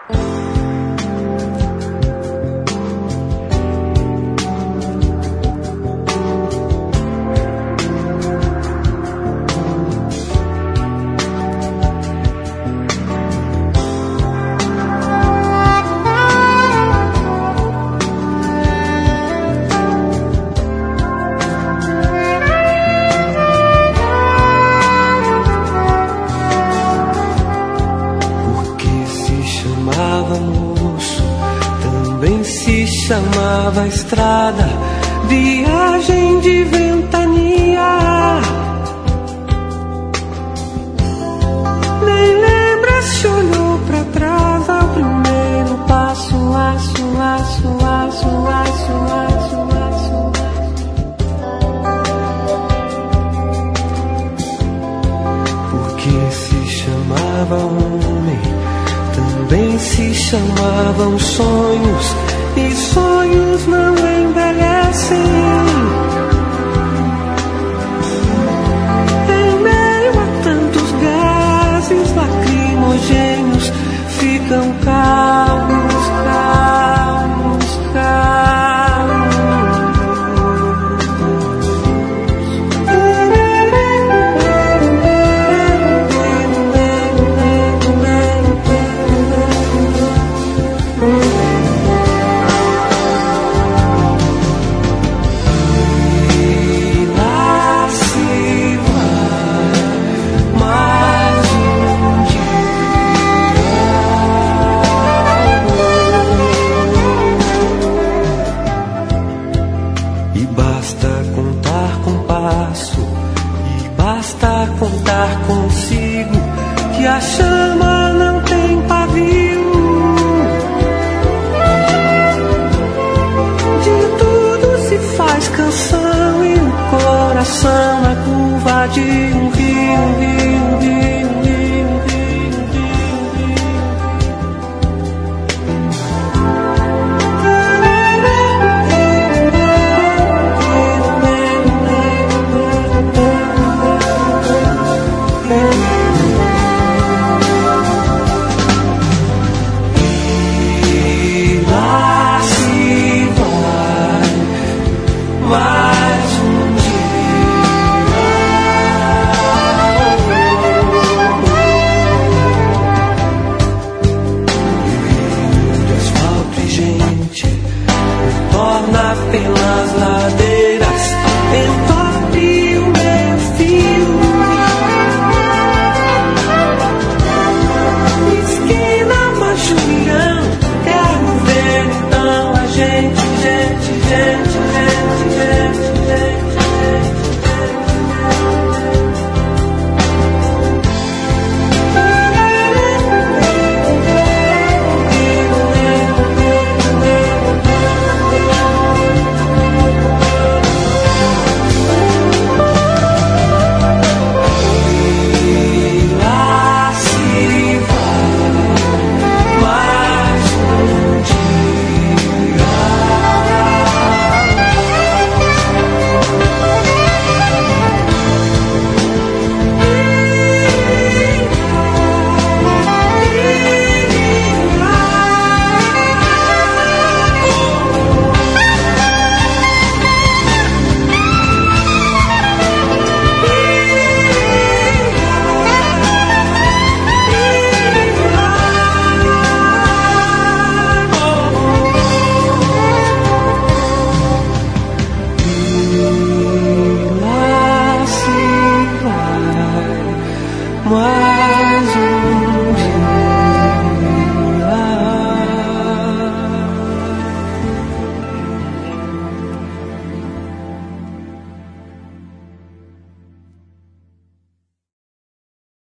Chamava estrada, viagem de ventania. Nem lembra se olhou pra trás ao primeiro passo, aço, aço, aço, aço, aço, aço. Porque se chamava homem, também se chamavam sonhos. E sonhos não envelhecem. Em meio a tantos gases lacrimogêneos, ficam calmos, calmos, calmos. Contar consigo que a chama não tem pavio. De tudo se faz canção e o coração é curva de